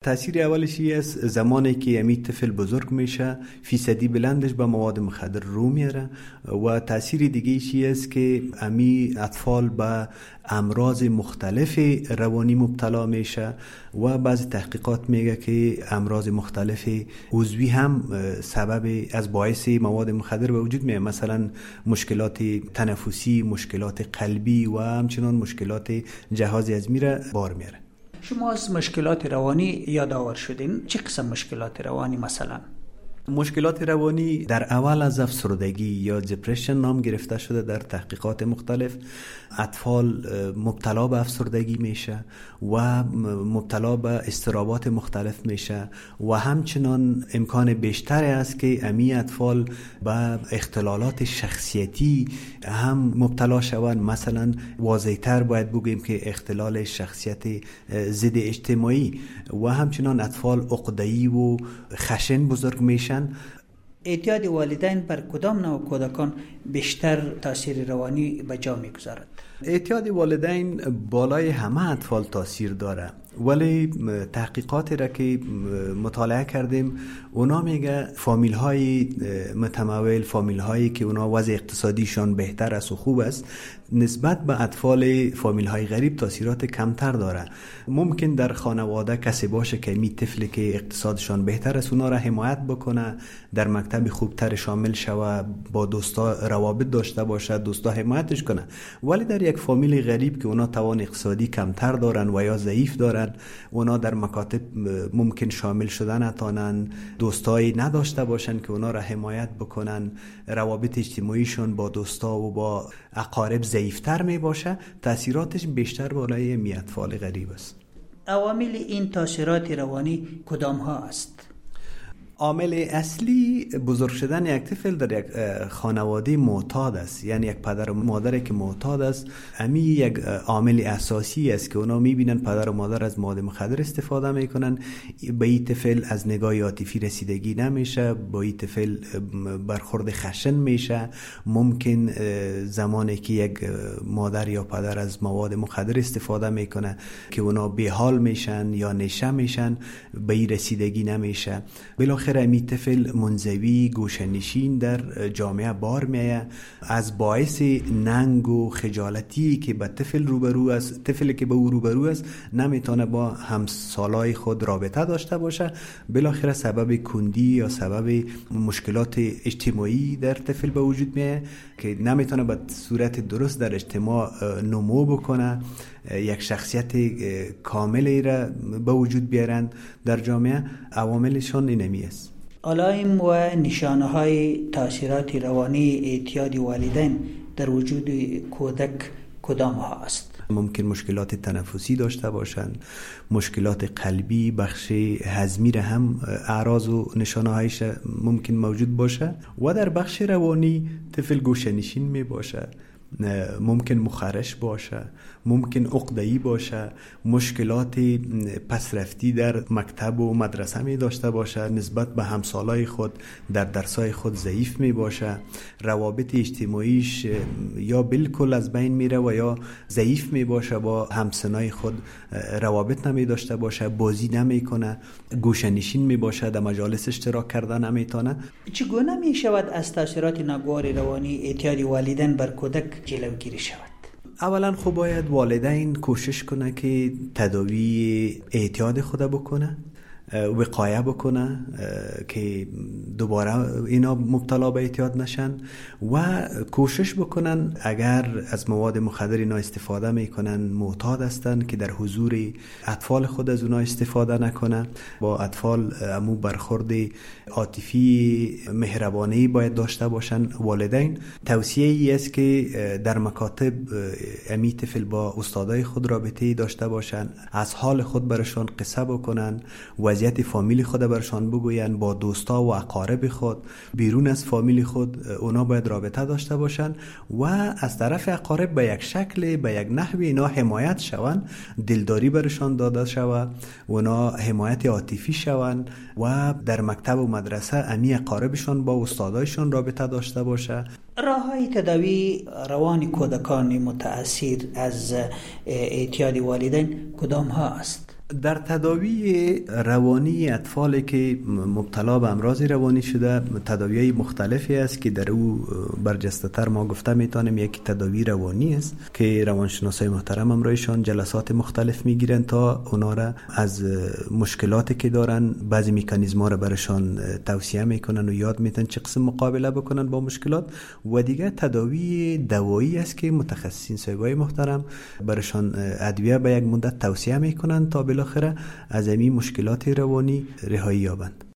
تأثیر اولش است زمانی که امی طفل بزرگ میشه فیصدی بلندش به مواد مخدر رو میاره و تأثیر دیگه ایشی است که امی اطفال به امراض مختلف روانی مبتلا میشه و بعضی تحقیقات میگه که امراض مختلف عضوی هم سبب از باعث مواد مخدر به وجود میاد، مثلا مشکلات تنفسی، مشکلات قلبی و همچنان مشکلات جهاز هضمی را بار میاره. شما از مشکلات روانی یادآور شدین، چه قسم مشکلات روانی مثلا؟ مشکلات روانی در اول از افسردگی یا دپرشن نام گرفته شده. در تحقیقات مختلف اطفال مبتلا به افسردگی میشه و مبتلا به اضطرابات مختلف میشه و همچنان امکان بیشتر است که امی اطفال به اختلالات شخصیتی هم مبتلا شوند. مثلا واضح‌تر باید بگیم که اختلال شخصیت ضد اجتماعی و همچنان اطفال عقده‌ای و خشن بزرگ میشن. اعتیاد والدین بر کدام نوع کودکان بیشتر تاثیر روانی به جا میگذارد؟ اعتیاد والدین بالای همه اطفال تاثیر داره، ولی تحقیقاتی را که مطالعه کردیم اونا میگه فامیل های متمول، فامیل هایی که اونا وضع اقتصادیشان بهتر است و خوب است، نسبت به اطفال فامیل های غریب تاثیرات کمتر داره. ممکن در خانواده کسی باشه که می طفلی که اقتصادشان بهتر است اونا را حمایت بکنه، در مکتب خوبتر شامل شوه، با دوستا روابط داشته باشه، دوستا حمایتش کنه. ولی در یک فامیل غریب که اونا توان اقتصادی کمتر دارن و یا ضعیف دارن، اونا در مکاتب ممکن شامل شدن نتونن، دوستایی نداشته باشن که اونا را حمایت بکنن، روابط اجتماعیشون با دوستا و با اقارب ضعیفتر می باشه، تاثیراتش بیشتر بالای می اطفال غریب است. عوامل این تاثیرات روانی کدام ها است؟ عامل اصلی بزرگ شدن یک طفل در یک خانواده معتاد است، یعنی یک پدر و مادری که معتاد است. امی یک عامل اساسی است که اونا میبینن پدر و مادر از مواد مخدر استفاده میکنن، به این طفل از نگاه عاطفی رسیدگی نمیشه، با این طفل برخورد خشن میشه. ممکن زمانی که یک مادر یا پدر از مواد مخدر استفاده میکنه که اونا بی‌حال میشن یا نشه میشن، به این رسیدگی نمیشه. بالاخره امی طفل منزوی، گوشه‌نشین در جامعه بار میایه. از باعث ننگ و خجالتی که به طفل روبرو است، طفلی که به او روبرو است نمیتونه با همسالای خود رابطه داشته باشه، بالاخره سبب کندی یا سبب مشکلات اجتماعی در طفل به وجود میایه که نمیتونه به صورت درست در اجتماع نمو بکنه، یک شخصیت کاملی را به وجود بیارن در جامعه. عواملشون اینمی است. علائم و نشانه های تاثیرات روانی اعتیاد والدین در وجود کودک کدام ها است؟ ممکن مشکلات تنفسی داشته باشند، مشکلات قلبی، بخش هضمی را هم اعراض و نشانه هایش ممکن موجود باشه و در بخش روانی طفل گوشه‌نشین می باشه، ممکن مخرش باشه، ممکن عقده‌ای باشه، مشکلات پسرفتی در مکتب و مدرسه می داشته باشه، نسبت به همسالای خود در درسای خود ضعیف می باشه، روابط اجتماعیش یا بالکل از بین میره و یا ضعیف می باشه، با همسنای خود روابط نمی داشته باشه، بازی نمی کنه، گوشه‌نشین می باشه، در مجالس اشتراک کرده نمیتونه. چگونه می شود از تاثیرات ناگوار روانی اعتیاد والدین بر کودک جلوگیری شود؟ اولا خب باید والدین کوشش کنه که تداوی اعتیاد خود بکنه، وقایه بکنه که دوباره اینا مبتلا به اعتیاد نشن و کوشش بکنن اگر از مواد مخدر اینا استفاده میکنن معتاد هستن که در حضور اطفال خود از اونا استفاده نکنه. با اطفال امو برخورد عاطفی مهربانی باید داشته باشن والدین. توصیه ای است که در مکاتب امی طفل با استادای خود رابطه داشته باشن، از حال خود برشان قصه بکنن، وضعیت فامیلی خود برشان بگوین، با دوستا و اقارب خود بیرون از فامیلی خود اونا باید رابطه داشته باشن و از طرف اقارب به یک شکل، به یک نحوی اینا حمایت شون، دلداری برشان داده شود، اونا حمایت عاطفی شون و در مکتب و مدرسه امی اقاربشان با استادایشان رابطه داشته باشه. راه‌های تداوی روان کودکان متأثر از اعتیاد والدین کدام ها است؟ در تداوی روانی اطفالی که مبتلا به امراض روانی شده تداوی‌های مختلفی است که در او برجسته تر ما گفته میتونیم یک تداوی روانی است که روانشناسای محترم همراهشان جلسات مختلف میگیرن تا اونا را از مشکلاتی که دارن بعضی مکانیزم‌ها را برشان توصیه میکنن و یاد میدن چه قسم مقابله بکنن با مشکلات. و دیگه تداوی دوایی است که متخصصین صاحبای محترم برشان ادویه به یک مدت توصیه میکنن تا بالاخره از این مشکلات روانی رهایی یابند.